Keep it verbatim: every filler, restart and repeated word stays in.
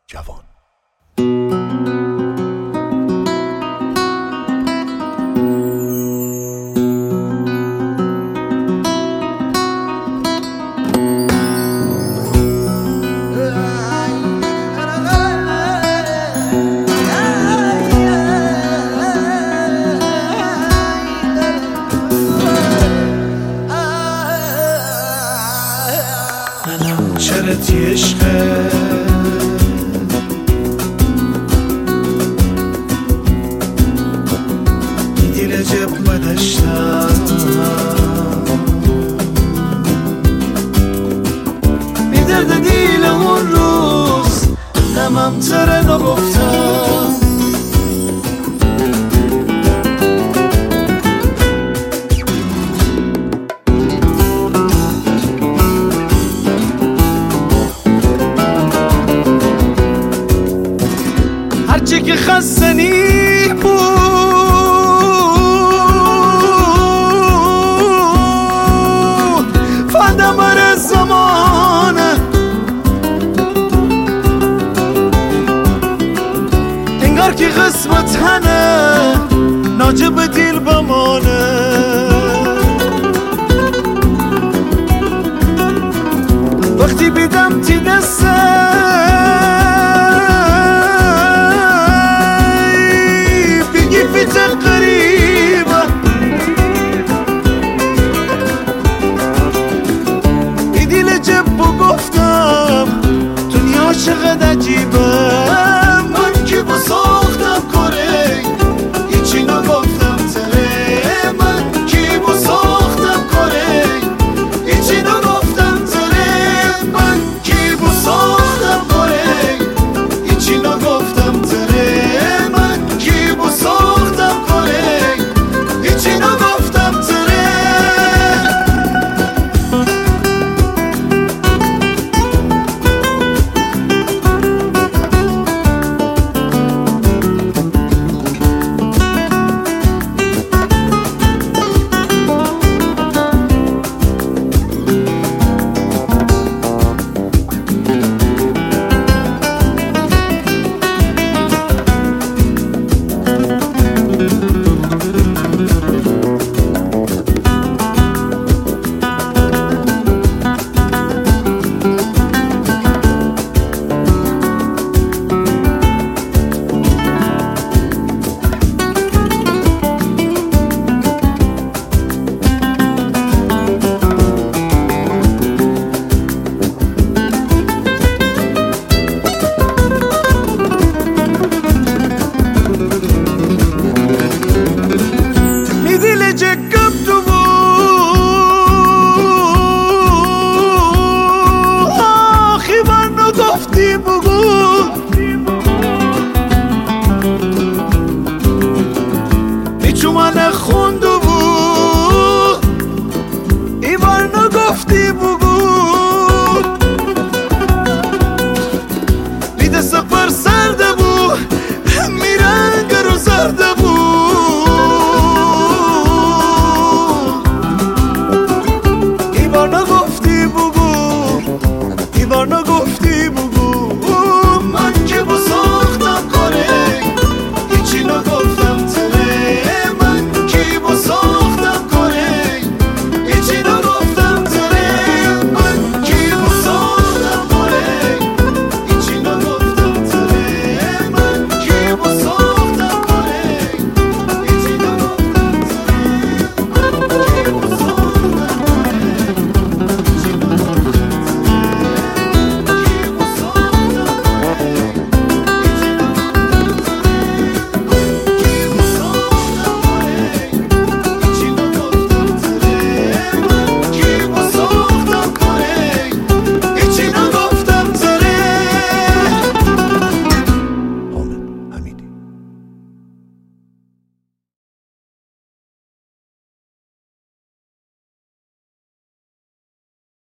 جوان. چرتی عشقه دیل جب بدشتم می درد دیلم اون روز نمم تره نگفتم هرچی که خستنی بود فدا بر زمانه انگار که قسمت هنه ناجب دیل بمانه وقتی بیدم تی دسته قریبه ای دیل جب و گفتم دنیا چقدر عجیبه من که با ساختم کاره هیچی نگفتم تره من که با ساختم کاره هیچی نگفتم تره من که با ساختم کاره هیچی نگفتم تره من که با ساختم گفتی بگو